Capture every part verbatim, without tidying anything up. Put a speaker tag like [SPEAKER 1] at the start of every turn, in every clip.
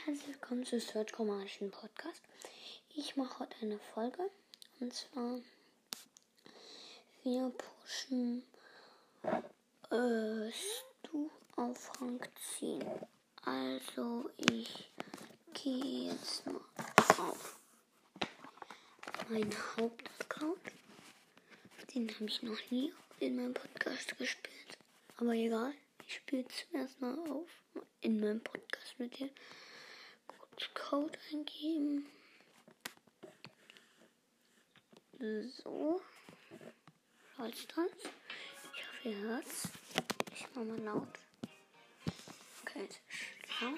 [SPEAKER 1] Herzlich willkommen zu Search Chromatischen Podcast. Ich mache heute eine Folge und zwar wir pushen äh, Stu auf Rang zehn. Also ich gehe jetzt mal auf meinen Hauptaccount. Den habe ich noch nie in meinem Podcast gespielt. Aber egal, ich spiele zuerst mal auf in meinem Podcast mit dir. Code eingeben. So. Als das. Ich hoffe, ihr hört's. Ich mach mal laut. Okay, es ist laut.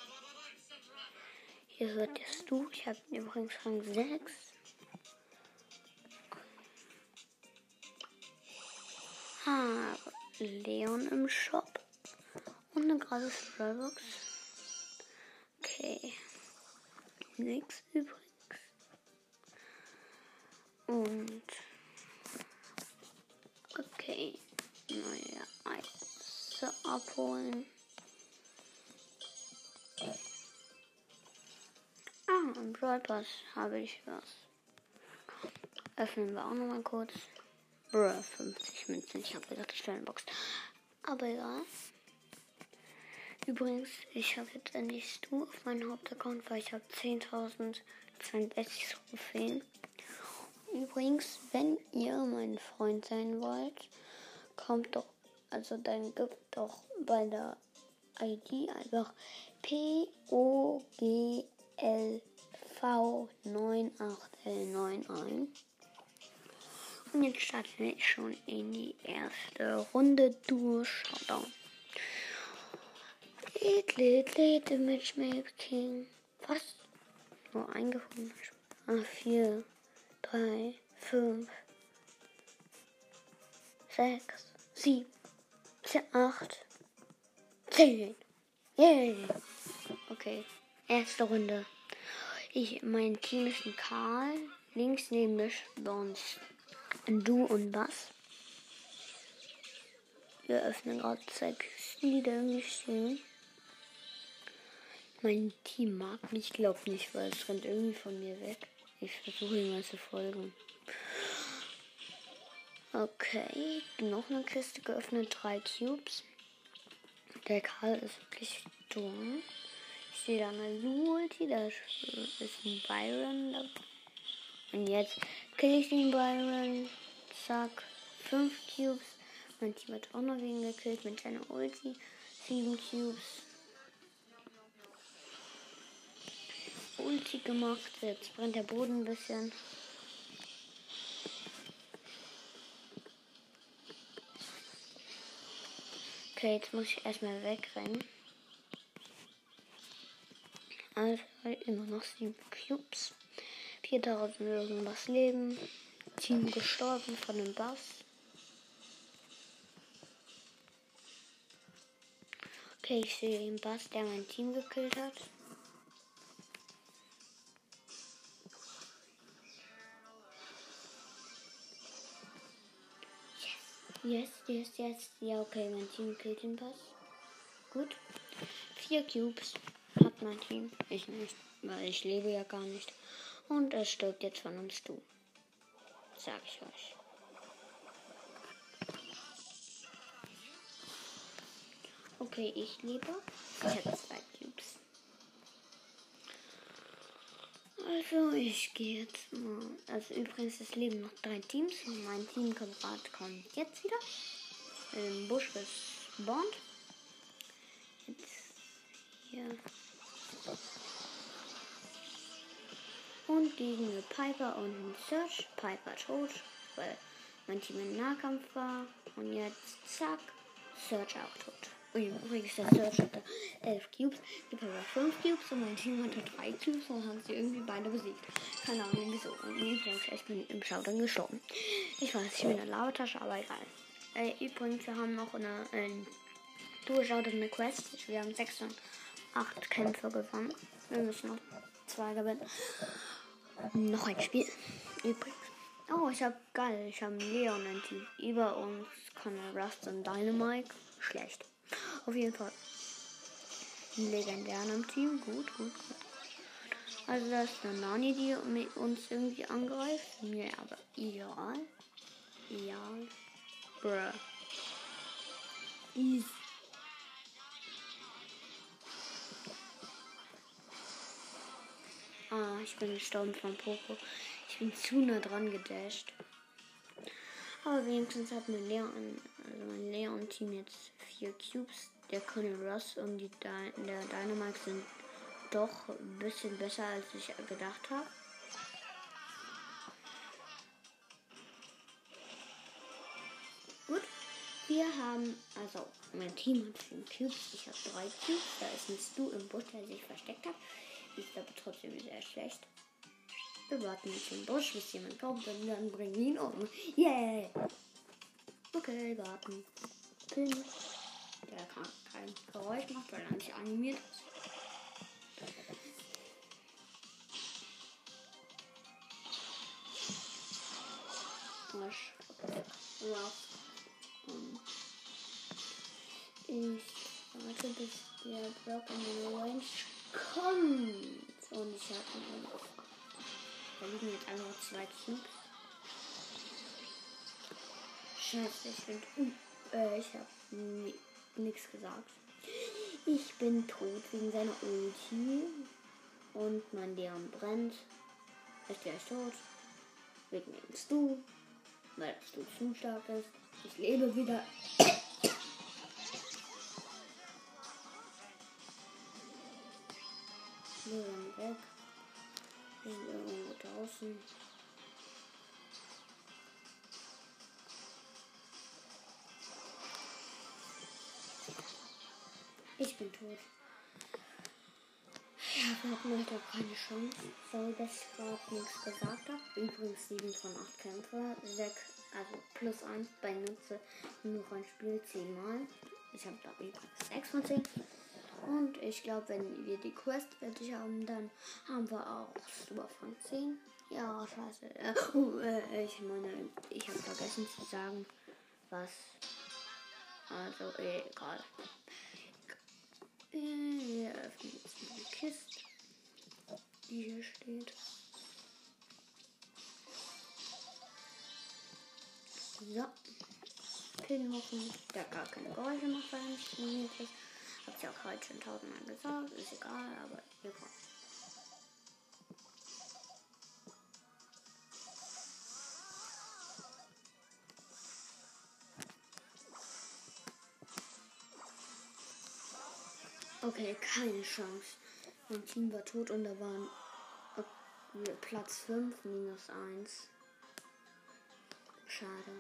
[SPEAKER 1] Hier hört jetzt du. Ich habe übrigens Rang sechs. Habe Leon im Shop. Und eine gratis Brawlbox. Okay. Nix übrigens. Und okay. Neue Eise abholen. Ah, im Brawl Pass habe ich was. Öffnen wir auch nochmal kurz. Bruh, fünfzig Münzen. Ich habe gesagt, Stellenbox. Aber egal. Übrigens, ich habe jetzt endlich Stu auf meinem Hauptaccount, weil ich habe zehntausendzweiundsechzig Trophäen. Übrigens, wenn ihr mein Freund sein wollt, kommt doch, also dann gibt doch bei der I D einfach P O G L V neun acht L neun ein. Und jetzt starten wir schon in die erste Runde durch. Showdown. Lit, lit, lit, Matchmaking. Was? Nur eingefunden. Ah, vier, drei, fünf, sechs, sieben, acht, zehn. Yay! Okay, erste Runde. Ich, mein Team ist ein Karl. Links neben mir sonst ein Du und Bass. Wir öffnen gerade zwei Kisten, die da irgendwie stehen. Mein Team mag mich, glaub nicht, weil es rennt irgendwie von mir weg. Ich versuche ihm mal zu folgen. Okay, noch eine Kiste geöffnet, drei Cubes. Der Karl ist wirklich dumm. Ich sehe da eine Ulti, da ist ein Byron dabei. Und jetzt kill ich den Byron. Zack, fünf Cubes. Mein Team hat auch noch wen gekillt mit seiner Ulti. sieben Cubes. Ulti gemacht. Jetzt brennt der Boden ein bisschen. Okay, jetzt muss ich erstmal wegrennen. Also immer noch sieben Cubes. viertausend irgendwas Leben. Team gestorben von dem Bass. Okay, ich sehe den Bass, der mein Team gekillt hat. Yes, yes, yes. Ja, okay, mein Team killt den Bass. Gut. Vier Cubes hat mein Team. Ich nicht, weil ich lebe ja gar nicht. Und es stirbt jetzt von uns du. Sag ich euch. Okay, ich lebe. Ich habe zwei Cubes. Also, ich gehe jetzt mal. Also, übrigens, es leben noch drei Teams. Mein Teamkamerad kommt jetzt wieder. Im Busch gespawnt. Jetzt hier. Und gegen eine Piper und einen Search. Piper tot, weil mein Team im Nahkampf war. Und jetzt, zack, Search auch tot. Übrigens, der Search hatte elf Cubes, die Piper fünf Cubes und mein Team hatte drei Cubes und haben sie irgendwie beide besiegt. Keine Ahnung wieso. Und übrigens, ich bin im Showdown gestorben. Ich weiß, ich bin eine Lavatasche, aber egal. Äh, übrigens, wir haben noch eine äh, Duo-Showdown eine Quest. Wir haben sechs und acht Kämpfe gewonnen. Wir müssen noch zwei gewinnen. Noch ein Spiel. Übrigens. Oh, ich hab geil. Ich habe Leon ein Team. Über uns kann Rust und Dynamite. Schlecht. Auf jeden Fall. Einen legendären im Team. Gut, gut, gut. Also das ist eine Nani, die mit uns irgendwie angreift. Mir ja, aber egal. Egal. Bruh. Easy. Ah, ich bin gestorben von Poco. Ich bin zu nah dran gedasht. Aber wenigstens hat mein Leon, also mein Leon-Team jetzt vier Cubes. Der Colonel Ross und die Dy- der Dynamite sind doch ein bisschen besser, als ich gedacht habe. Gut. Wir haben, also mein Team hat vier Cubes. Ich habe drei Cubes. Da ist ein Stu im Busch, der sich versteckt hat. Ist aber trotzdem sehr schlecht. Wir warten jetzt im Busch, bis jemand kommt und dann bringen wir ihn um. Yay! Okay, warten. Pin. Der kann kein Geräusch macht, weil er nicht animiert ist. Wasch. Ja. Ich warte, bis der Block in den Range kommt. Und ich habe ihn. Da liegen jetzt einfach zwei Cubes. Scheiße, ich bin. Uh, äh, ich habe nichts gesagt. Ich bin tot wegen seiner Ulti. Und mein Leon brennt. Ist gleich tot. Wegen dem Stu. Weil das Stu zu stark ist. Ich lebe wieder. Leon weg. Wir sind irgendwo draußen. Ich bin tot. Ja, wir hatten halt auch keine Chance. Sorry, dass ich gerade nichts gesagt habe. Übrigens sieben von acht Kämpfe. sechs, also plus eins bei Nutze nur ein Spiel zehn Mal. Ich habe da übrigens sechs von zehn. Und ich glaube, wenn wir die Quest fertig haben, dann haben wir auch super von zehn. Ja, scheiße. Äh, uh, äh, ich meine, ich habe vergessen zu sagen, was. Also, egal. Wir öffnen jetzt mal die Kiste, die hier steht. So. Pin machen, der gar keine Geräusche macht, weil er nicht trainiert ist. Hab ich auch heute schon tausendmal gesagt, ist egal, aber egal. Okay, keine Chance. Mein Team war tot und da waren äh, Platz fünf minus eins. Schade.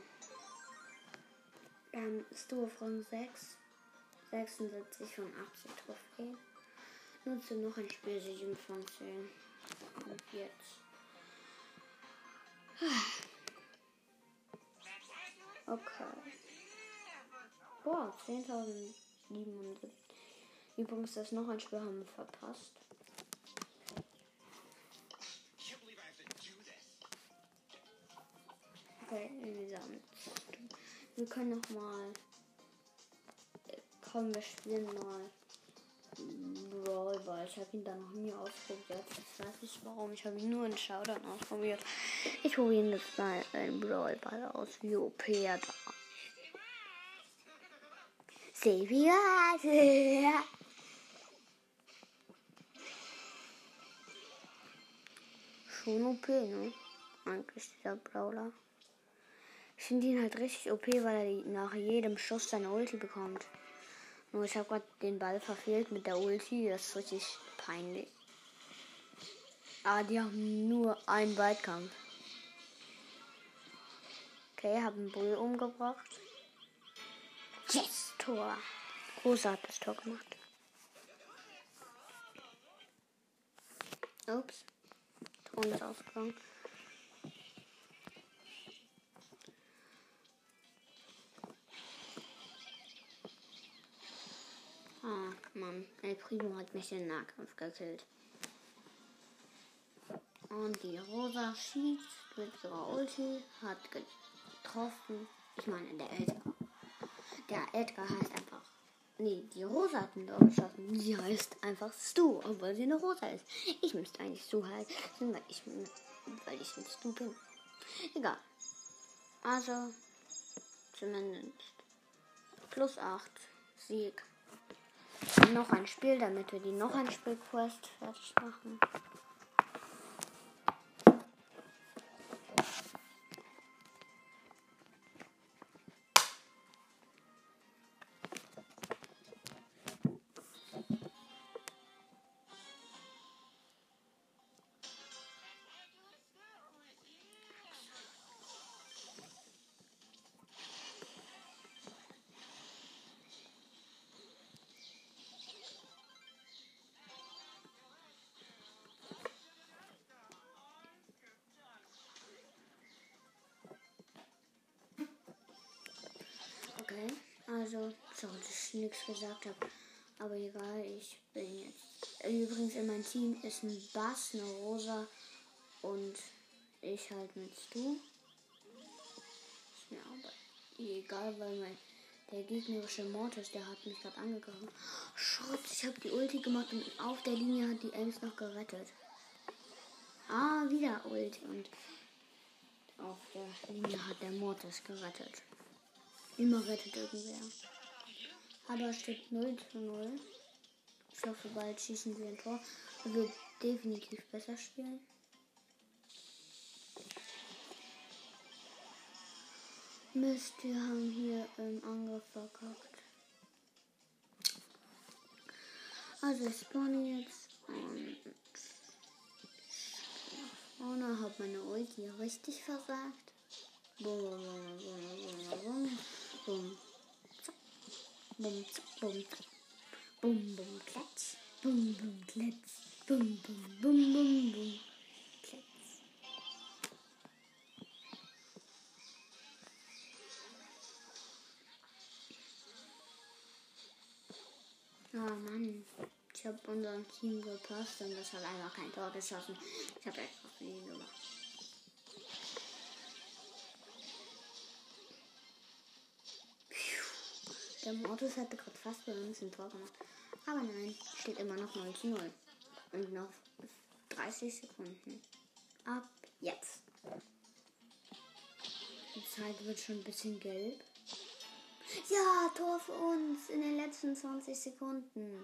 [SPEAKER 1] Dann ist du von sechs, sechsundsiebzig von achtzig Trophäen. Nutze noch ein Spiel sieben von zehn. Und jetzt. Okay. Boah, zehntausendsiebenhundertsiebzig. Übrigens, das noch ein Spiel haben wir verpasst. Okay, wir sagen, wir können noch mal. Komm, wir spielen mal Brawl Ball. Ich habe ihn da noch nie ausprobiert. Ich weiß nicht warum. Ich habe ihn nur in Showdown ausprobiert. Ich probiere jetzt mal einen Brawl Ball aus, wie O P er da. Seh wie was. Schon O P, ne? Eigentlich dieser Brawler. Ich finde ihn halt richtig O P, weil er nach jedem Schuss seine Ulti bekommt. Nur ich habe gerade den Ball verfehlt mit der Ulti. Das ist richtig peinlich. Ah, die haben nur einen Weitkampf. Okay, haben einen Bull umgebracht. Yes, Tor. Rosa hat das Tor gemacht. Ups. Ton ist ausgegangen. Ah, Mann. El Primo hat mich im Nahkampf gekillt. Und die Rosa schießt mit ihrer Ulti. Hat getroffen. Ich meine, der Edgar. Der Edgar heißt einfach Nee, die Rosa hat ein Tor geschossen. Sie heißt einfach Stu, obwohl sie eine Rosa ist. Ich müsste eigentlich Stu heißen, weil ich, weil ich ein Stu bin. Egal. Also, zumindest plus acht Sieg. Noch ein Spiel, damit wir die noch ein Spiel-Quest fertig machen. Okay, also, sorry, dass ich nichts gesagt habe. Aber egal, ich bin jetzt. Übrigens in meinem Team ist ein Bass, eine Rosa und ich halt mit Stu. Ist mir aber egal, weil mein, der gegnerische Mortis, der hat mich gerade angegriffen. Schrott, ich habe die Ulti gemacht und auf der Linie hat die Ems noch gerettet. Ah, wieder Ulti und auf der Linie hat der Mortis gerettet. Immer rettet irgendwer. Aber es steht null zu null. Ich hoffe, bald schießen wir ein Tor. Er wird definitiv besser spielen. Mist, wir haben hier im Angriff verkackt. Also ich spawne jetzt und vorne hat meine Ulti richtig versagt. Bum, bum, bum, bum, bum, bum, bum, bum, bum, klatsch, bum, bum, klatsch, bum, bum, bum, bum, bum, klatsch. Ah, Mann. Ich habe unserem Team gepasst und das hat einfach kein Tor geschossen. Ich habe einfach nie gemacht. Der Mortis hatte gerade fast bei uns ein Tor gemacht. Aber nein, steht immer noch null zu null. Und noch dreißig Sekunden. Ab jetzt. Die Zeit wird schon ein bisschen gelb. Ja, Tor für uns in den letzten zwanzig Sekunden.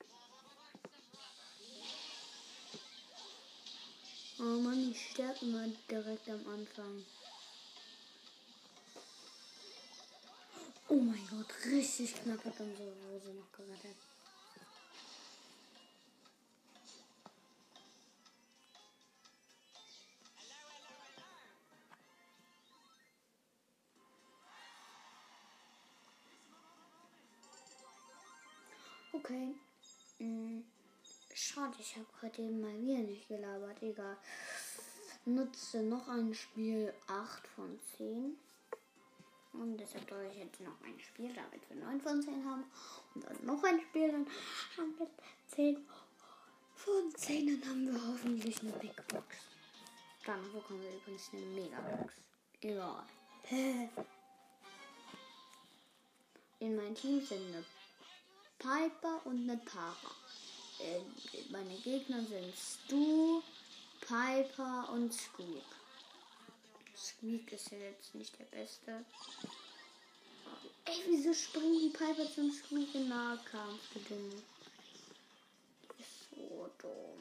[SPEAKER 1] Oh Mann, ich sterbe immer direkt am Anfang. Oh mein Gott, richtig knapp hat unsere Rose noch gerettet. Okay. Hm. Schade, ich habe gerade eben mal wieder nicht gelabert. Egal. Nutze noch ein Spiel acht von zehn. Und deshalb soll ich jetzt noch ein Spiel, damit wir neun von zehn haben. Und dann noch ein Spiel, dann haben wir zehn von zehn. Dann haben wir hoffentlich eine Big Box. Dann bekommen wir übrigens eine Megabox. Egal. In meinem Team sind eine Piper und eine Tara. Äh, meine Gegner sind Stu, Piper und Squeak. Squeak ist ja jetzt nicht der Beste. Ey, wieso springen die Piper zum Squeak in Nahkampf? Ist so dumm.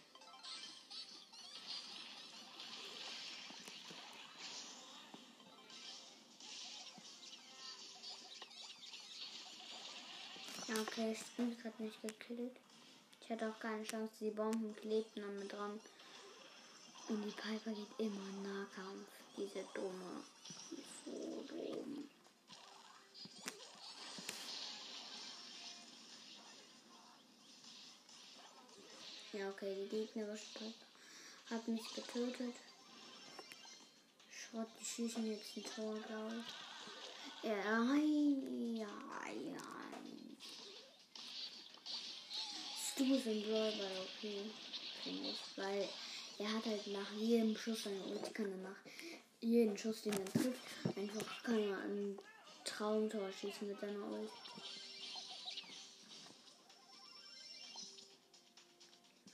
[SPEAKER 1] Ja, okay, Squeak hat mich gekillt. Ich hatte auch keine Chance, die Bomben klebten an mir dran. Und die Piper geht immer in Nahkampf. Diese dumme. Die ist so dumm. Ja, okay, die gegnerische Piper hat mich getötet. Schrott, die schießen jetzt ein Tor, glaube ich. Ja, ja, ja. Stu ist im Brawl Ball okay, finde ich, weil er hat halt nach jedem Schuss eine Ulti, kann er nach jedem Schuss, den er trifft, einfach kann er ein Traumtor schießen mit seiner Ulti.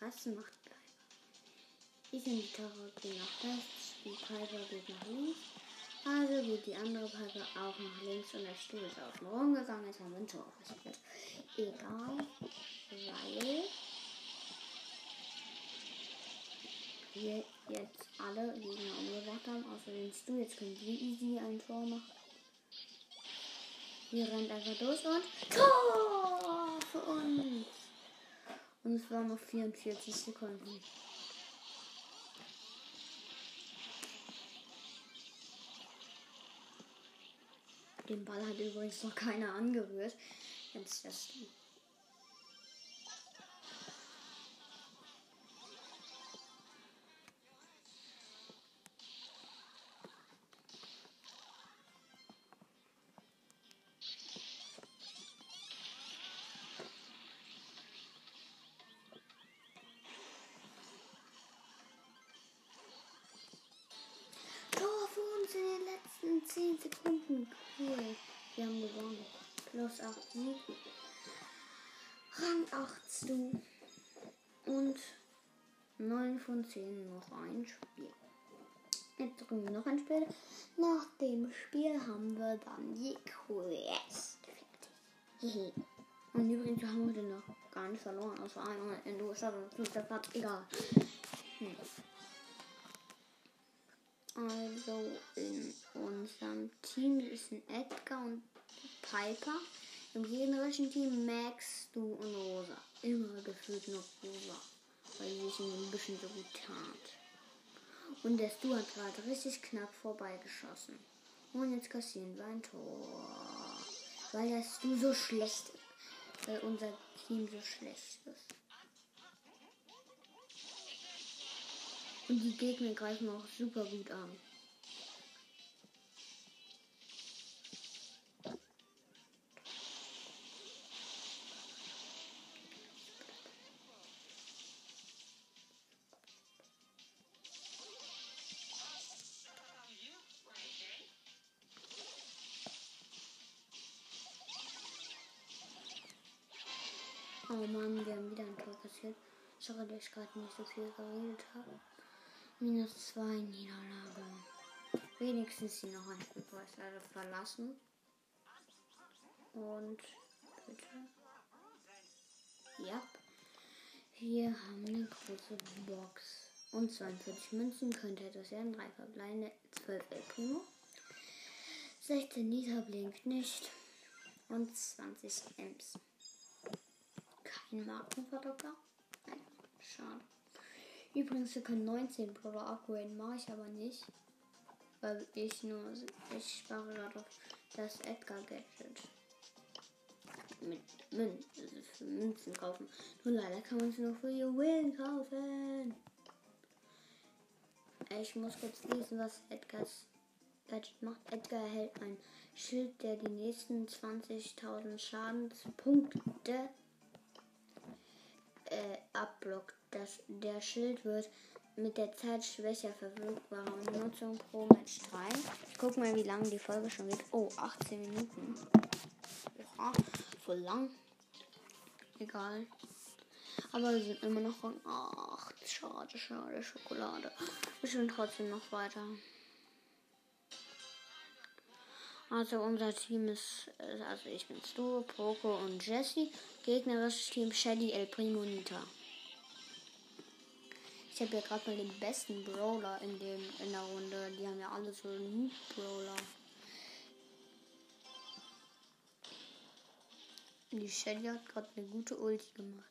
[SPEAKER 1] Was macht Piper? Ich und die Tara gehen nach rechts, die Piper geht nach links. Also geht die andere Piper auch nach links und der Stuhl ist außen rumgegangen. Jetzt haben wir ein Tor kassiert. Egal, weil wir jetzt alle Gegner umgebracht haben, außer den Stuhl. Jetzt können wir easy ein Tor machen. Wir rennen einfach durch und Tor für uns. Und es waren noch vierundvierzig Sekunden. Den Ball hat übrigens noch keiner angerührt. Jetzt das. Tor für uns in den letzten zehn Sekunden. Cool. Wir haben gewonnen. Plus acht Sieg. Rang acht du. Und neun von zehn noch ein Spiel. Jetzt drücken wir noch ein Spiel. Nach dem Spiel haben wir dann die Quest. Fertig. Und übrigens haben wir den noch gar nicht verloren. Außer einmal in der Stadt und fünfter Platz. Egal. Hm. Also in unserem Team ist ein Edgar und Piper. Im gegnerischen Team Max, du und Rosa. Immer gefühlt noch Rosa, weil sie sich in ein bisschen so gut tat. Und der Stu hat gerade richtig knapp vorbeigeschossen. Und jetzt kassieren wir ein Tor. Weil der Stu so schlecht ist. Weil unser Team so schlecht ist. Und die Gegner greifen auch super gut an. Oh Mann, wir haben wieder ein Tor kassiert. Sorry, dass ich gerade nicht so viel geredet habe. Minus zwei Niederlage. Wenigstens die noch ein Spielpreis leider verlassen. Und bitte. Ja. Wir haben eine große Box. Und zweiundvierzig Münzen könnte etwas werden. drei verbleibende, zwölf El Primo. sechzehn Liter blinkt nicht. Und zwanzig Ems. Kein Markenverdoppler. Nein, schade. Übrigens, wir können neunzehn Brawler upgraden, mache ich aber nicht. Weil ich nur, ich spare gerade auf das Edgar Gadget. Mit Münzen, also für Münzen kaufen. Nur leider kann man es nur für Juwelen kaufen. Ich muss kurz lesen, was Edgars Gadget macht. Edgar erhält ein Schild, der die nächsten zwanzigtausend Schadenspunkte äh, abblockt. Das, der Schild wird mit der Zeit schwächer verfügbare Nutzung pro Match drei. Ich guck mal, wie lange die Folge schon geht. Oh, achtzehn Minuten. Oha, voll lang. Egal. Aber wir sind immer noch von acht. Schade, schade, Schokolade. Wir spielen trotzdem noch weiter. Also unser Team ist, also ich bin Stu, Poco und Jessie. Gegnerisches Team Shelly, El Primo, Nita. Ich habe ja gerade mal den besten Brawler in, dem, in der Runde. Die haben ja alle so einen Brawler. Die Shelly hat gerade eine gute Ulti gemacht.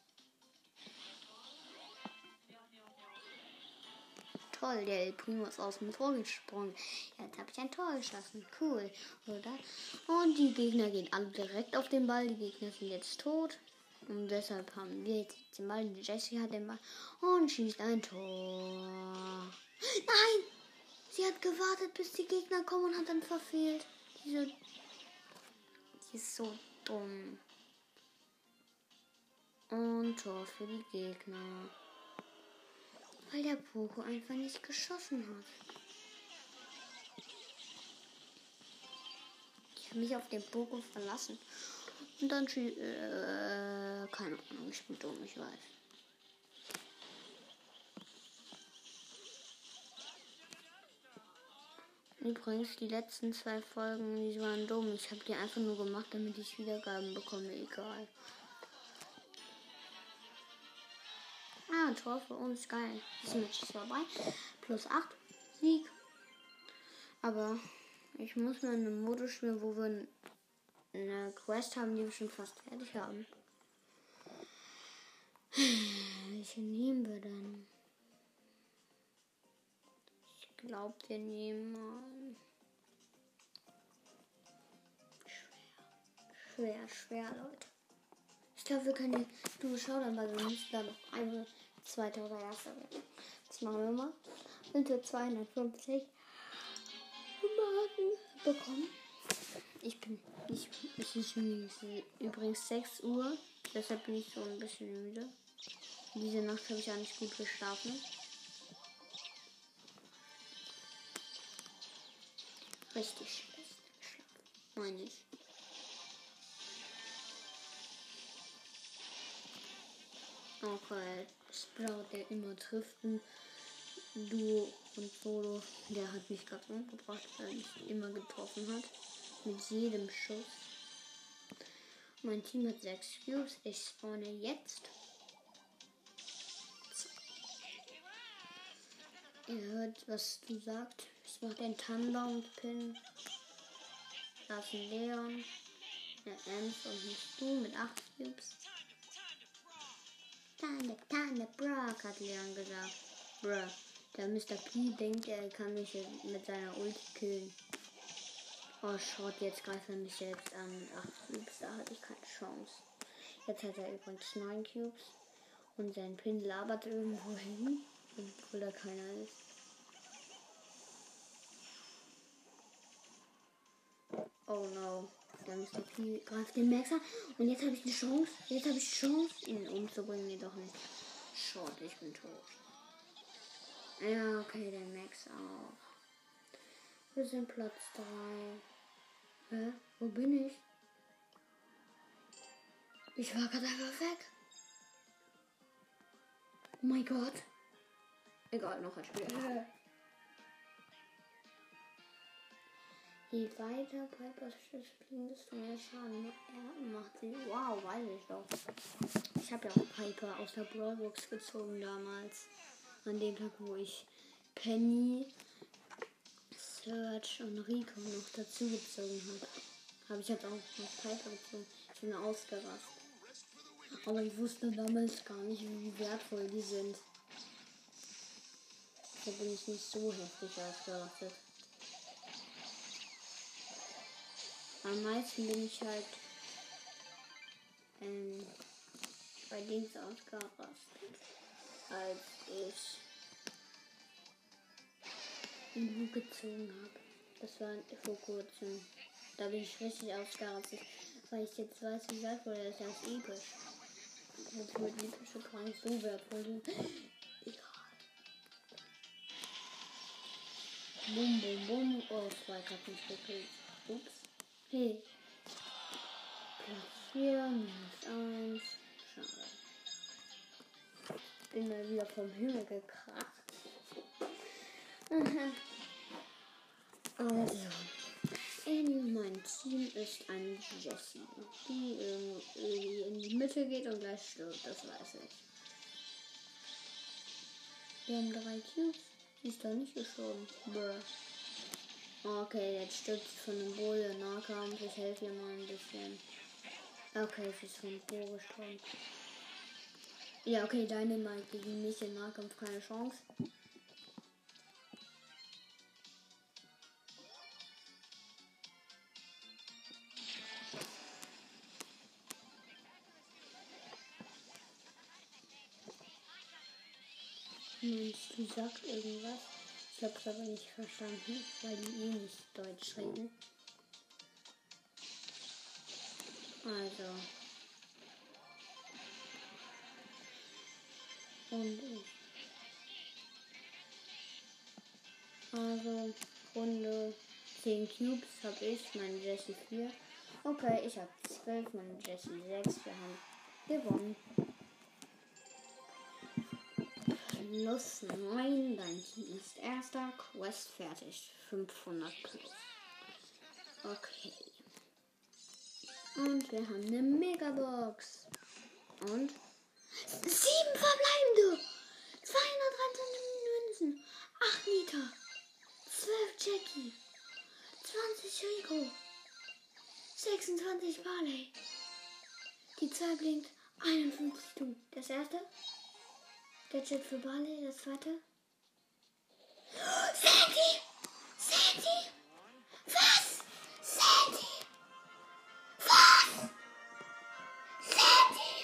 [SPEAKER 1] Toll, der El Primo ist aus dem Tor gesprungen. Jetzt habe ich ein Tor geschossen. Cool, oder? Und die Gegner gehen alle direkt auf den Ball. Die Gegner sind jetzt tot. Und deshalb haben wir jetzt den Ball. Die Jessie hat den Ball und schießt ein Tor. Nein! Sie hat gewartet, bis die Gegner kommen und hat dann verfehlt. Diese, die ist so dumm. Und Tor für die Gegner. Weil der Poco einfach nicht geschossen hat. Ich habe mich auf den Poco verlassen. Und dann schießt... Äh, keine Ahnung, ich bin dumm, ich weiß. Übrigens, die letzten zwei Folgen, die waren dumm. Ich habe die einfach nur gemacht, damit ich Wiedergaben bekomme. Egal. Ah, Tor für uns. Geil. Das Match ist vorbei. Plus acht. Sieg. Aber ich muss mal in einem Modus spielen, wo wir eine Quest haben, die wir schon fast fertig haben. Welche nehmen wir denn? Ich glaube, wir nehmen mal... Schwer, schwer, Leute. Ich glaube, wir können die Duo schauen, weil wir müssen da noch eine, zweite oder erste werden. Das machen wir mal. Sind wir zweihundertfünfzig Marken bekommen. Ich bin, ich, es ist übrigens sechs Uhr, deshalb bin ich so ein bisschen müde. Diese Nacht habe ich auch nicht gut geschlafen. Richtig schlecht geschlafen, meine ich. Okay, Sprout, der immer trifft, Duo und Solo, der hat mich gerade umgebracht, weil er mich immer getroffen hat. Mit jedem Schuss. Mein Team hat sechs Cubes. Ich spawne jetzt. Ihr hört, was du sagst. Ich mache den Thunder und Pin. Da ist ein Leon. Der Ems und ein Stu mit acht Cubes. Thunder, Thunder, Brock, hat Leon gesagt. Bruh. Der Mister P denkt, er kann mich mit seiner Ulti killen. Oh, schaut, jetzt greift er mich selbst an mit acht Cubes. Da hatte ich keine Chance. Jetzt hat er übrigens neun Cubes. Und sein Pin labert irgendwo hin, obwohl da keiner ist. Oh no. Der Mister P greift den Max an. Und jetzt habe ich eine Chance. Jetzt habe ich die Chance, ihn umzubringen. Nee, doch nicht. Schaut, ich bin tot. Ja, okay, der Max auch. Wir sind Platz drei. Hä? Wo bin ich? Ich war gerade einfach weg. Oh mein Gott. Egal, noch ein Spiel. Äh. Je weiter Piper spielen, desto mehr Schaden macht sie. Wow, weiß ich doch. Ich habe ja auch Piper aus der Brawlbox gezogen damals. An dem Tag, wo ich Penny, Search und Rico noch dazu gezogen habe. Habe ich jetzt auch noch Piper gezogen. Ich bin ausgerastet. Aber ich wusste damals gar nicht, wie wertvoll die sind. Da bin ich nicht so heftig ausgerastet. Am meisten bin ich halt ähm, bei Dings ausgerastet, als ich den Hut gezogen habe. Das war vor kurzem. Da bin ich richtig ausgerastet, weil ich jetzt weiß, wie wertvoll er ist als episch. Obwohl epische gar nicht so wertvoll sind. Egal. Bum, bum, bum. Oh, Spike hat mich gekillt. Ups. Hey. Platz vier, minus eins. Schade. Bin mal wieder vom Himmel gekracht. Also. In meinem Team ist ein Jessie, die irgendwie in die Mitte geht und gleich stirbt, das weiß ich. Wir haben drei Cubes. Sie ist doch nicht gestorben. Bruh. Okay, jetzt stirbt sie von einem Bull im Nahkampf. Ich helfe ihr mal ein bisschen. Okay, sie ist von Bo gestorben. Ja, okay, deine mal gegen mich im Nahkampf keine Chance. Meinst du, sagt irgendwas? Ich hab's aber nicht verstanden, weil die eh nicht Deutsch reden. Also. Und ich. Also, Runde zehn Cubes habe ich, mein Jessie vier. Okay, ich habe zwölf, mein Jessie sechs. Wir haben gewonnen. plus neun. Dein Team ist erster. Quest fertig. fünfhundert plus. Okay. Und wir haben eine Megabox. Und sieben verbleibende. zweihundertdreiundzwanzig Münzen. acht Nita. zwölf Jackie. zwanzig Rico. sechsundzwanzig Barley. Die zwei blinkt. einundfünfzig Du. Das erste. Der Chip für Barley. Das zweite. Sandy! Sandy! Was? Sandy! Was? Sandy!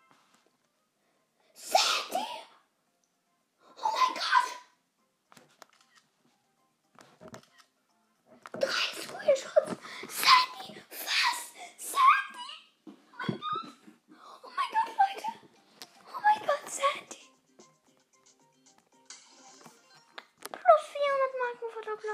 [SPEAKER 1] Sandy! Oh mein Gott! Drei Screenshots! Sandy! Was? Sandy! Oh mein Gott, Leute! Oh mein Gott, Sandy! Plus vierhundert Markenverdoppler.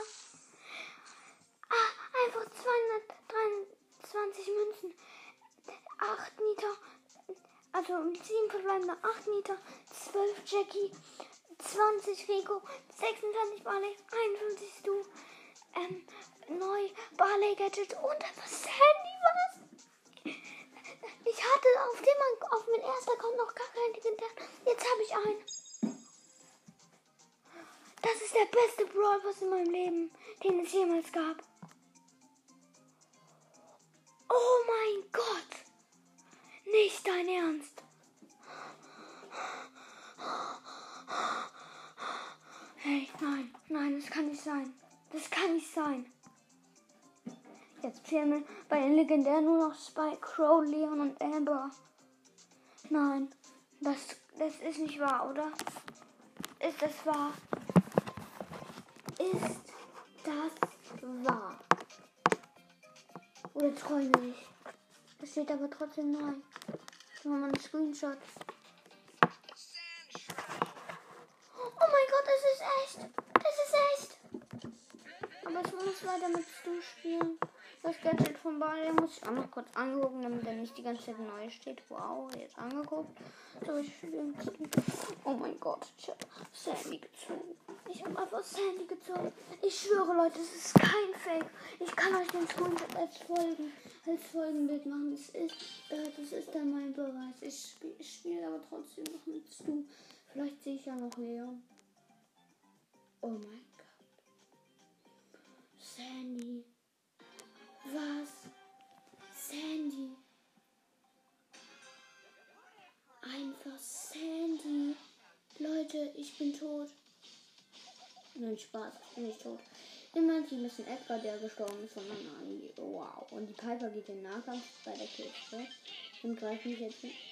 [SPEAKER 1] Ah, einfach zweihundertdreiundzwanzig Münzen. acht Nita. Also sieben verbleibende. acht Nita. zwölf Jackie. zwanzig Rico. sechsundzwanzig Barley. einundfünfzig Stu. Ähm, neu Barley Gadget. Und das Handy, was? Ich hatte auf dem, auf meinem ersten Account noch gar keinen Legendär. Jetzt habe ich einen. Das ist der beste Brawl Pass in meinem Leben, den es jemals gab. Oh mein Gott! Nicht dein Ernst! Hey, nein, nein, das kann nicht sein. Das kann nicht sein. Jetzt fehlen mir bei den Legendären nur noch Spike, Crow, Leon und Amber. Nein, das, das ist nicht wahr, oder? Ist das wahr? Ist das wahr? Oder träume ich? Das steht aber trotzdem nein. Ich mache mal einen Screenshot. Oh mein Gott, das ist echt. Das ist echt. Aber ich muss weiter mit Stu spielen. Das Gadget von Barley muss ich auch noch kurz angucken, damit er nicht die ganze Zeit neu steht. Wow, jetzt angeguckt. So, ich spiele mit Stu. Oh mein Gott, ich habe Sandy gezogen. Ich habe einfach Sandy gezogen. Ich schwöre, Leute, es ist kein Fake. Ich kann euch den Screenshot als Folgen, als Folgenbild machen. Das ist, äh, das ist dann mein Beweis. Ich spiele spiel aber trotzdem noch mit Stu. Vielleicht sehe ich ja noch Leon. Oh mein Gott. Sandy. Was? Sandy. Einfach Sandy. Leute, ich bin tot. Nein, Spaß, ich bin nicht tot. In meinem Team ist ein Edgar, der gestorben ist von Nani. Wow. Und die Piper geht in Nahkampf bei der Kiste. Und greift mich jetzt nicht.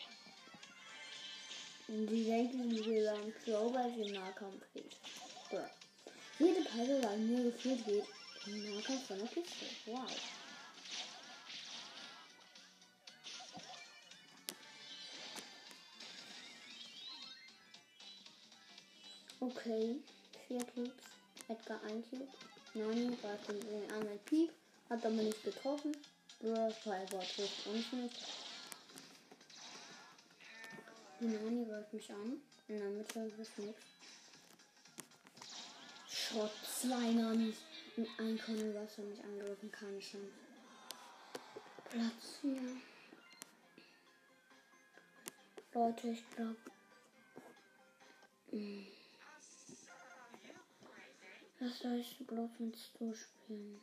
[SPEAKER 1] Und die denken, sie will einen Crow, weil sie im Nahkampf geht. Ja. Jede Piper bei mir gefühlt geht im Nahkampf von der Kiste. Wow. Okay, vier Cubes, Edgar ein Cube, Nani greift den an mit Piep, hat aber nicht getroffen, Brawl Piper trifft uns nicht. Die Nani greift mich an, in der Mitte ist nichts. Schrott, zwei Nanis und ein Conny, was er mich angegriffen, keine Chance. Platz vier. Leute, ich glaube... Was soll ich bloß mit Stu spielen?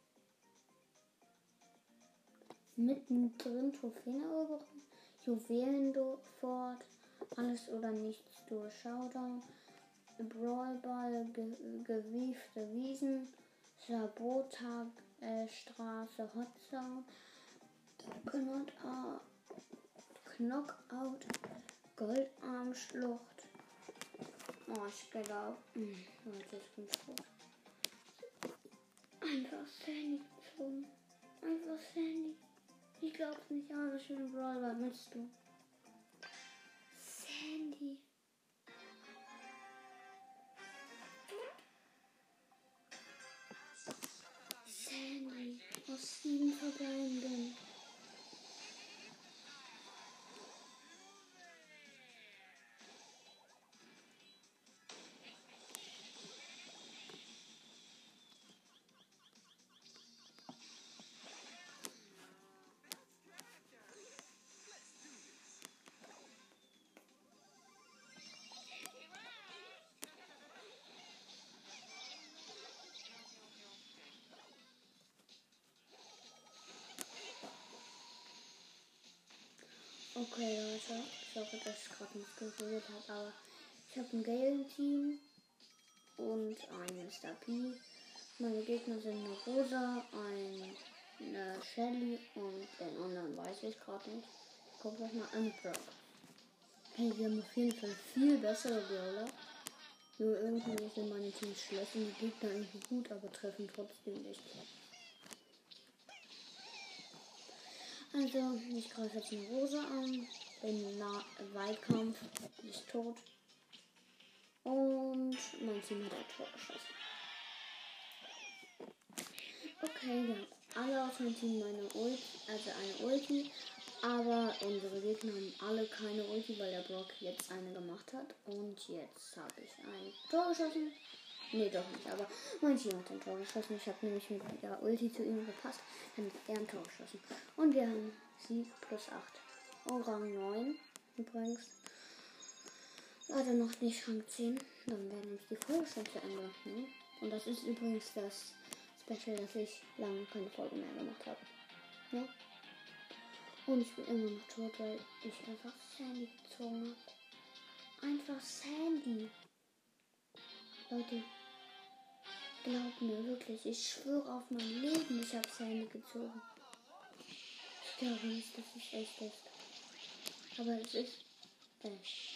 [SPEAKER 1] Mittendrin Trophäen erobern, Juwelen fort, alles oder nichts durch Showdown, Brawlball, ge gewiefte Wiesen, Sabotag, äh, Straße, Hotzone, Knockout, Knockout, Goldarmschlucht. Oh, ich glaube, Leute, ich bin tot. Einfach Sandy gezogen. Einfach Sandy. Ich glaub's nicht, aber ich bin Brawler, willst du? Sandy. Sandy. Aus sieben verbleibenden. Okay, Leute. Sorry, dass ich gerade nicht geredet habe, aber ich habe ein Gale-Team und ein Mister P. Meine Gegner sind eine Rosa, eine Shelly und den anderen weiß ich gerade nicht. Ich gucke gleich mal an Brock. Hey, wir haben auf jeden Fall viel bessere Brawler. Nur irgendwie sind meine Teams schlecht und die Gegner irgendwie gut, aber treffen trotzdem nicht. Also, ich greife jetzt eine Rosa an. Bin nah Weitkampf, ist tot. Und mein Team hat ein Tor geschossen. Okay, wir haben alle aus meinem Team meine Ulti, also eine Ulti. Aber unsere Gegner haben alle keine Ulti, weil der Brock jetzt eine gemacht hat. Und jetzt habe ich ein Tor geschossen. Nee, doch nicht, aber mein Team hat ein Tor geschossen. Ich habe nämlich mit der Ulti zu ihm gepasst. Dann hat er ein Tor geschossen. Und wir haben Sieg plus acht. Oh, Rang neun übrigens. Leider noch nicht Rang zehn. Dann wäre nämlich die Folge schon zu Ende. Ne? Und das ist übrigens das Special, dass ich lange keine Folge mehr gemacht habe. Ja? Und ich bin immer noch tot, weil ich einfach Sandy gezogen habe. Einfach Sandy. Leute, glaubt mir wirklich, ich schwöre auf mein Leben, ich habe Sandy gezogen. Ich glaube nicht, dass es echt ist. Aber es ist echt.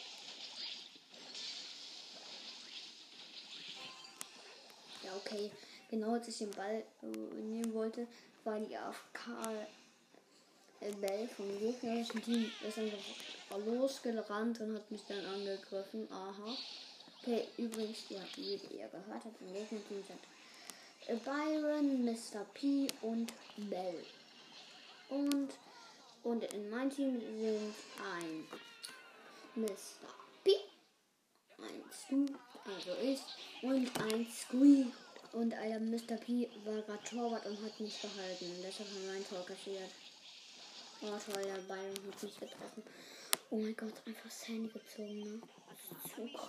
[SPEAKER 1] Ja, okay. Genau als ich den Ball äh, nehmen wollte, war die A F K Bell vom gegnerischen Team ist einfach losgerannt und hat mich dann angegriffen. Aha. Okay, übrigens, ja, wie ihr gehört habt, im Gegnerteam sind Byron, Mister P und Bell. Und, und in meinem Team sind ein Mister P, ein Stu, also ich, und ein Squeak. Und der Mister P war gerade Torwart und hat mich gehalten. Und deshalb haben wir ein Tor kassiert. Oh toll, der Ball hat mich getroffen. Oh mein Gott, einfach Sandy gezogen, ne? Das ist so krass.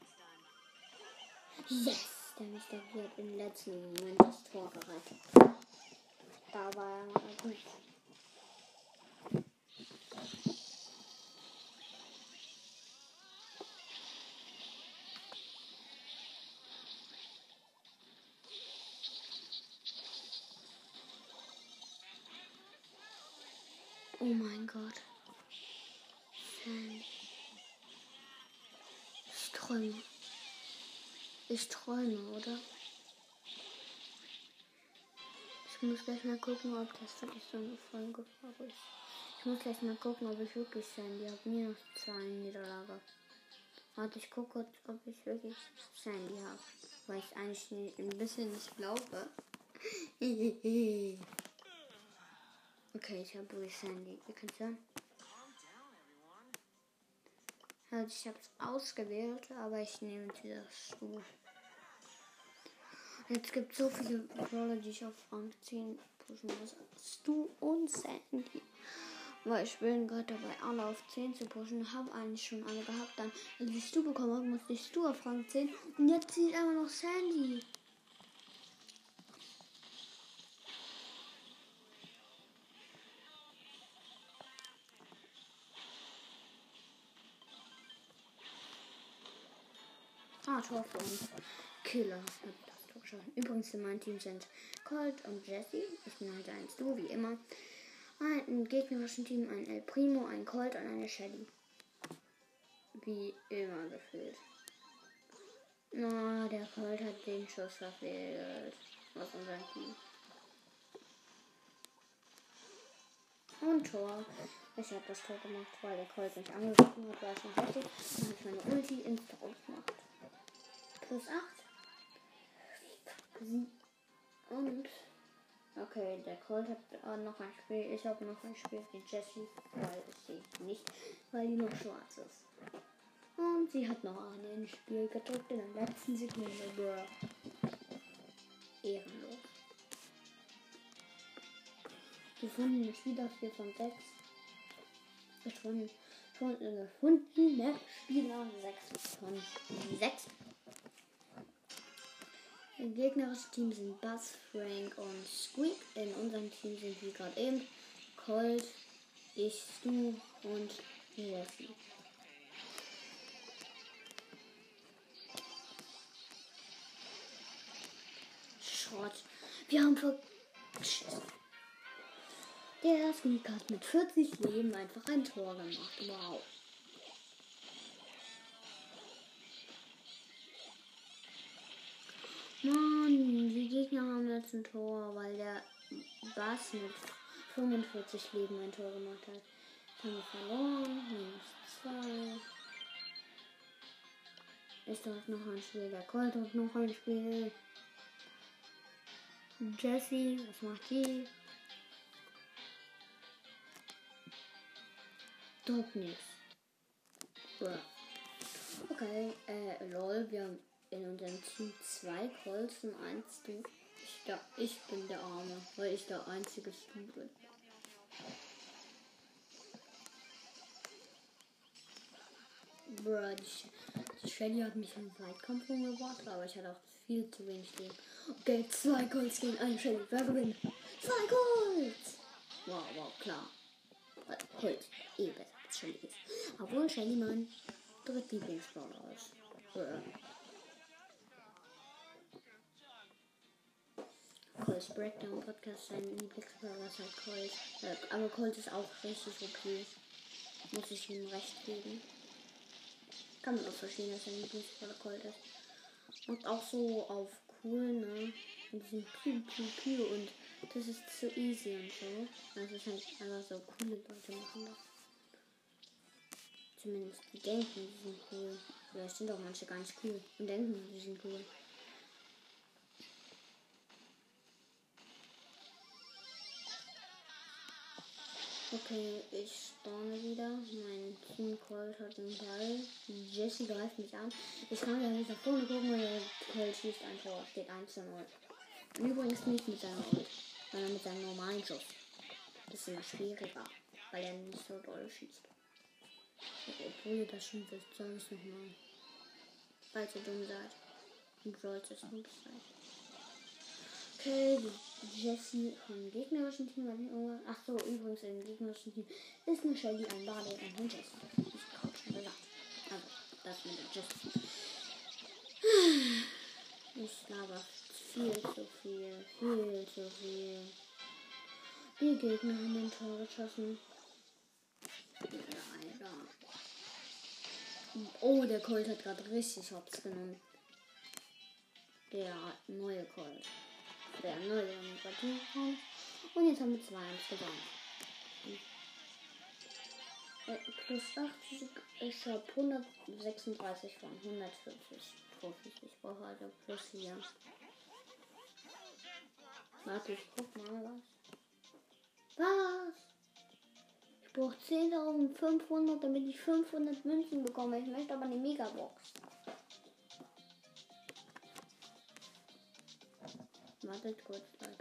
[SPEAKER 1] Yes! Der Mister P hat im letzten Moment das Tor gerettet. Da war er mal gut. Oh mein Gott. Sandy. Ich träume. Ich träume, oder? Ich muss gleich mal gucken, ob das wirklich so eine Folge ist. Ich muss gleich mal gucken, ob ich wirklich Sandy habe. Minus zwei Niederlage. Warte, ich gucke kurz, ob ich wirklich Sandy habe. Weil ich eigentlich nicht, ein bisschen nicht glaube. Okay, ich habe wirklich Sandy. Ihr könnt hören. Also ich habe es ausgewählt, aber ich nehme dieses Stu. Jetzt gibt es so viele Brawler, die ich auf Rang zehn pushen muss. Stu und Sandy. Weil ich bin gerade dabei, alle auf zehn zu pushen. Habe eigentlich schon alle gehabt. Dann, als ich Stu bekommen habe, musste ich Stu auf Rang zehn. Und jetzt zieht einfach noch Sandy. Ah, Tor für uns. Killer hat das Tor geschossen. Übrigens in meinem Team sind Colt und Jesse. Ich bin halt ein Stu, wie immer. Ein gegnerischen Team ein El Primo, ein Colt und eine Shelly. Wie immer gefühlt. Na, oh, der Colt hat den Schuss verfehlt. Aus unserem Team. Und Tor. Ich habe das Tor gemacht, weil der Colt mich angegriffen hat, war schon fertig. Dann habe ich meine Ulti ins Tor gemacht. Plus acht. Und okay, der Colt hat äh, noch ein Spiel. Ich habe noch ein Spiel wie Jessie, weil ich sie nicht, weil die noch schwarz ist. Und sie hat noch eine ins Spiel gedrückt in der letzten Sekunde. Bruh. Ehrenlos. Gefundenes Spieler vier von sechs. Gefunden. Schon gefundene Spieler sechs von sechs. Im gegnerischen Team sind Buzz, Frank und Squeak. In unserem Team sind wie gerade eben Colt, Ich, du und Jessie. Schrott. Wir haben verschissen. Der Squeak hat mit vierzig Leben einfach ein Tor gemacht. Wow. Mann, die Gegner haben jetzt ein Tor, weil der Bass mit fünfundvierzig Leben ein Tor gemacht hat. Jetzt haben wir verloren. Minus zwei. Ist dort noch ein Spiel. Der Colt hat noch ein Spiel. Jessie, was macht die? Doch nichts. Okay, äh, lol, wir haben in unserem Team zwei Colts und eins du. Ich, da, ich bin der Arme, weil ich der einzige Stu bin. Bruh, die, die Shelly hat mich im Weitkampf umgebracht, aber ich hatte auch viel zu wenig Leben. Okay, zwei Colts gegen eine Shelly. Wer gewinnt? Zwei Colts! Wow, wow, klar. Colt, eh besser als Shelly ist. Obwohl Shelly mein Drittlieblingsbrawler ist. Bruh. Colts Breakdown Podcast, sein Lieblingsbrawler ist halt Colt. Äh, aber Colt ist auch richtig okay. Muss ich ihm recht geben. Kann man auch verstehen, dass sein Lieblingsbrawler Colt ist. Macht auch so auf cool, ne? Und die sind Piu, Piu, Piu und das ist zu easy und so. Also es ist halt einfach so coole Leute machen das. Zumindest die denken, die sind cool. Vielleicht sind auch manche gar nicht cool und denken, die sind cool. Okay, ich spawne wieder. Mein Team Colt hat den Ball. Jessie greift mich an. Ich kann ja nicht nach vorne gucken, weil der Colt schießt ein Tor. Steht eins zu null. Übrigens nicht mit seinem Ult, sondern mit seinem normalen Schuss. Das ist immer schwieriger, weil er nicht so doll schießt. Obwohl ihr das schon wisst, sag ich nochmal. Falls ihr dumm seid. Und sollt es nicht sein. Okay, die Jessie vom gegnerischen Team. Ach so, übrigens im gegnerischen Team ist eine Shelly, ein Bade und ein Jessie. Ich hab schon gesagt. Also, das mit der Jessie. Ich laber viel zu viel, viel zu viel. Die Gegner haben den Tor geschossen. Leider. Oh, der Colt hat gerade richtig hops genommen. Der neue Colt. Der neue Partie kommt. Und jetzt haben wir zwei eins gewonnen. Äh, plus achtzig. Ich habe hundertsechsunddreißig von hundertvierzig Profis. Ich brauche also plus vier. Warte, ich guck mal was. Was? Ich brauche zehntausendfünfhundert, damit ich fünfhundert Münzen bekomme. Ich möchte aber eine Megabox. Wartet kurz, Leute.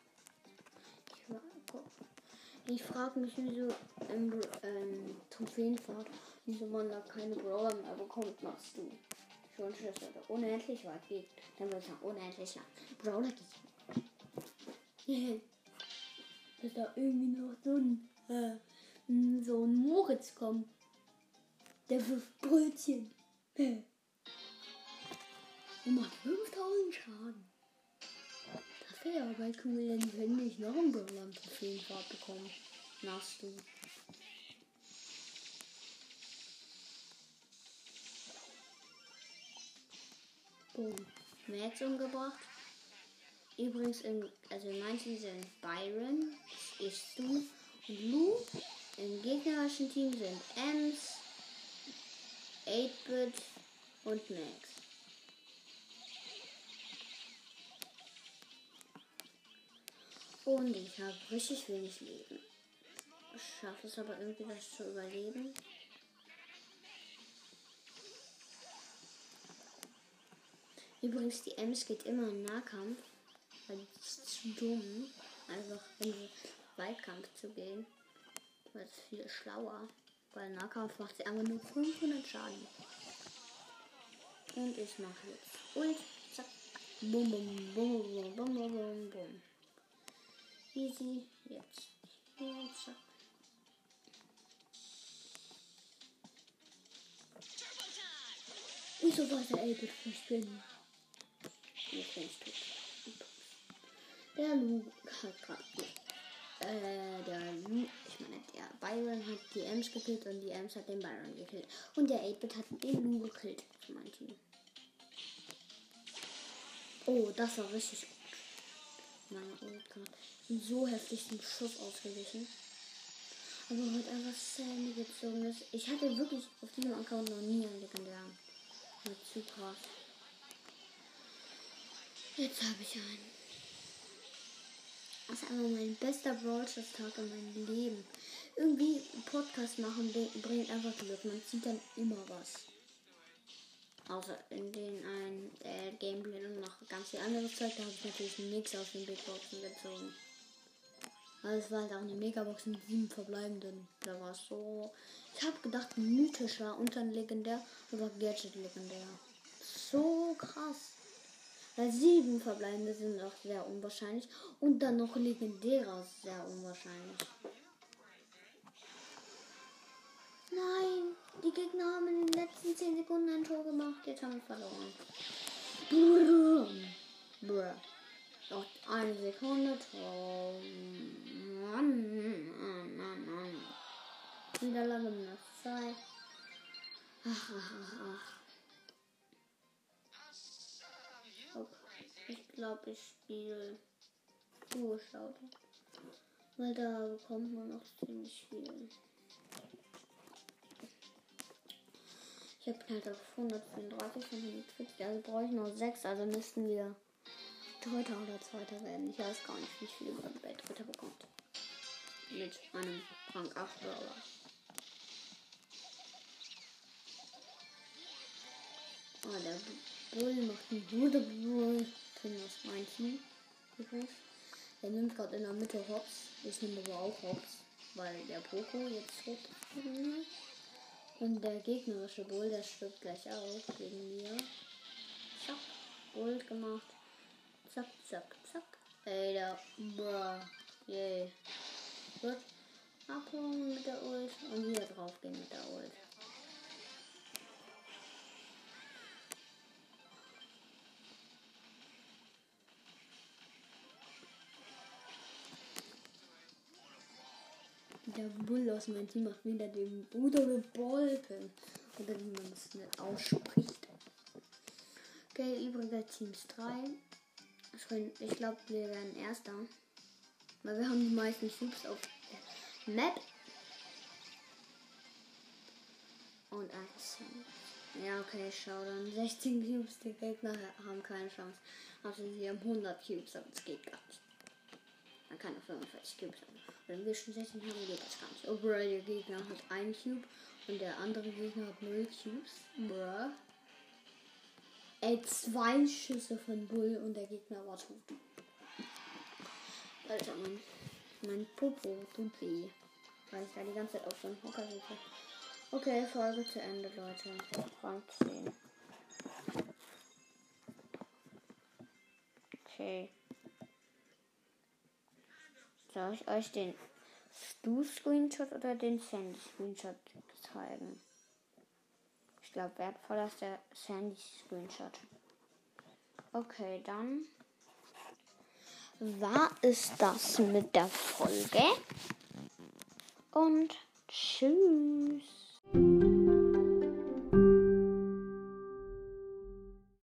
[SPEAKER 1] Ich, ich frage mich, wieso im ähm, Trophäenfahrt, wieso man da keine Brawler mehr bekommt, machst du. Ich wünsche, dass er unendlich weit geht. Dann wird es auch unendlich lang Brawler geben. Yeah. Dass da irgendwie noch so ein, äh, so ein Moritz kommt. Der wirft Brötchen. Und macht fünftausend Schaden. Das wäre aber cool, dann könnte ich noch einen Brawler am Trophäenfahrt bekommen. Machst du. Boom. Max umgebracht. Übrigens, in, also in manchen sind Byron, ich, du und Lou. Im gegnerischen Team sind Ems, acht-Bit und Max. Und ich habe richtig wenig Leben. Ich schaffe es aber irgendwie, das zu überleben. Übrigens, die Ems geht immer in Nahkampf. Weil die ist zu dumm, einfach in den Weitkampf zu gehen. Weil es viel schlauer. Weil Nahkampf macht sie einfach nur fünfhundert Schaden. Und ich mache jetzt Ult. Zack. Bum, bum, bum, bum, bum, bum, bum, bum. Easy. Jetzt. Hier, zack. so weiter, elf, ich bin. Jetzt bin ich tot. Der Lu hat gerade. Äh, der Lu, ich meine, der Byron hat die Ems gekillt und die Ems hat den Byron gekillt. Und der acht-Bit hat den Lu gekillt für mein Team. Oh, das war richtig gut. Meine Ult gerade so heftig den Schuss ausgewichen. Aber heute einfach Sandy gezogen ist. Ich hatte wirklich auf diesem Account noch nie einen legendären. War zu krass. Jetzt habe ich einen. Das ist einfach mein bester Brawl Stars Tag in meinem Leben. Irgendwie Podcast machen bringt einfach Glück. Man sieht dann immer was. Außer in den ein äh, Gameplay und noch ganz viel anderes Zeug. Da habe ich natürlich nichts aus den Big Boxen gezogen. Aber es war halt auch eine Megabox mit sieben verbleibenden. Da war es so. Ich habe gedacht, mythisch war und dann legendär, aber Gadget legendär. So krass. Weil sieben verbleibende sind auch sehr unwahrscheinlich. Und dann noch legendärer sehr unwahrscheinlich. Nein, die Gegner haben in den letzten zehn Sekunden ein Tor gemacht. Jetzt haben wir verloren. Bruh. Noch eine Sekunde. Tor. Niederlage minus zwei. Ach, ach, ach, ach. Okay. Ich glaube, ich spiele zugeschaut. Weil da bekommt man noch ziemlich viel. Ich habe halt auf hundertvierunddreißig von hundertvierzig, also brauche ich noch sechs, also müssten wir Dritter oder Zweiter werden. Ich weiß gar nicht, wie viel man bei Dritter bekommt. Mit einem Rang acht Brawler. Ah, der Bull macht einen guten Bull. Ich finde das mein Team. Er nimmt gerade in der Mitte Hops. Ich nehme aber auch Hops, weil der Poco jetzt tot ist. Und der gegnerische Bull, der stirbt gleich auch gegen mir. Zack, Ult gemacht. Zack, zack, zack. Ey, der Bruh. Yay. Gut. Abhauen mit der Ult und wieder drauf gehen mit der Ult. Der Bull aus meinem Team macht wieder den Bruder mit Bolpen. Oder wie man das nicht ausspricht. Okay, übrige Teams drei. Ich glaube, wir werden Erster. Weil wir haben die meisten Cubes auf der Map. Und eins. Ja, okay, schau dann. sechzehn Cubes, die Gegner haben keine Chance. Also sie haben hundert Cubes, aber es geht gar nicht. Man kann auch fünfundvierzig Cubes haben. Wenn wir schon sechzehn haben, geht das gar nicht. Obwohl der Gegner hat einen Cube und der andere Gegner hat null Cubes. Bruh. Ey, zwei Schüsse von Bull und der Gegner war tot. Alter, Mann. Mein Popo tut weh. Weil ich da die ganze Zeit auf so einen Hocker sitze. Okay, Folge zu Ende, Leute. Rang zehn. Okay. Soll ich euch den Stu-Screenshot oder den Sandy-Screenshot zeigen? Ich glaube, wertvoller ist der Sandy-Screenshot. Okay, dann war es das mit der Folge. Und tschüss.